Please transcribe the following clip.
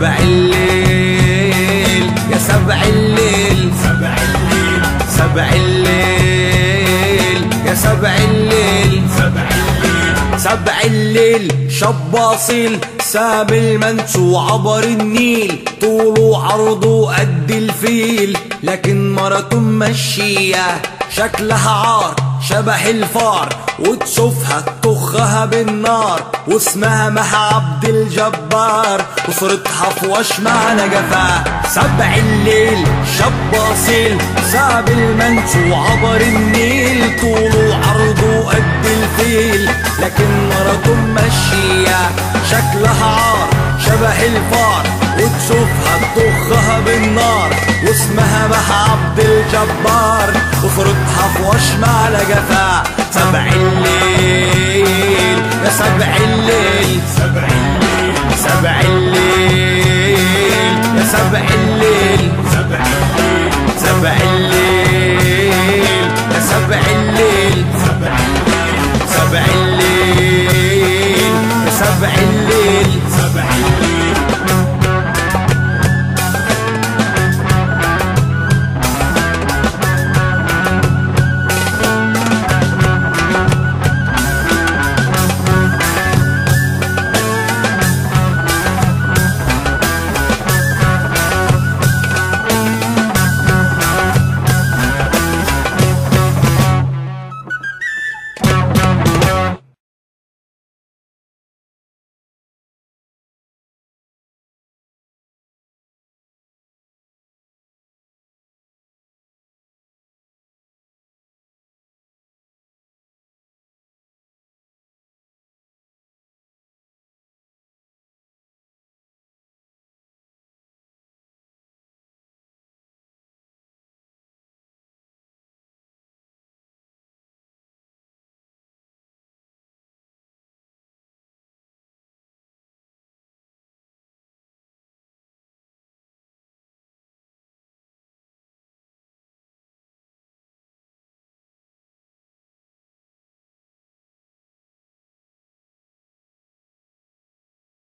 سبع الليل يا سبع الليل، سبع الليل سبع الليل يا سبع الليل، سبع الليل سبع الليل شاب اصيل ساب المنس وعبر النيل، طوله وعرضه قد الفيل، لكن مرته ماشية شكلها عار شبه الفار، وتشوفها تطخها بالنار، واسمها مها عبد الجبار، وصورتها في وشمها نجفة. سبع الليل شاب اصيل ساب المنس وعبر النيل، طوله وعرضه قد الفيل، لكن مرته ماشية شكلها عار شبه الفار، وتشوفها تطخها بالنار، واسمها مها عبد الجبار، وصورتها في وشمها نجفة. سبع الليل يا سبع الليل، سبع الليل سبع الليل يا سبع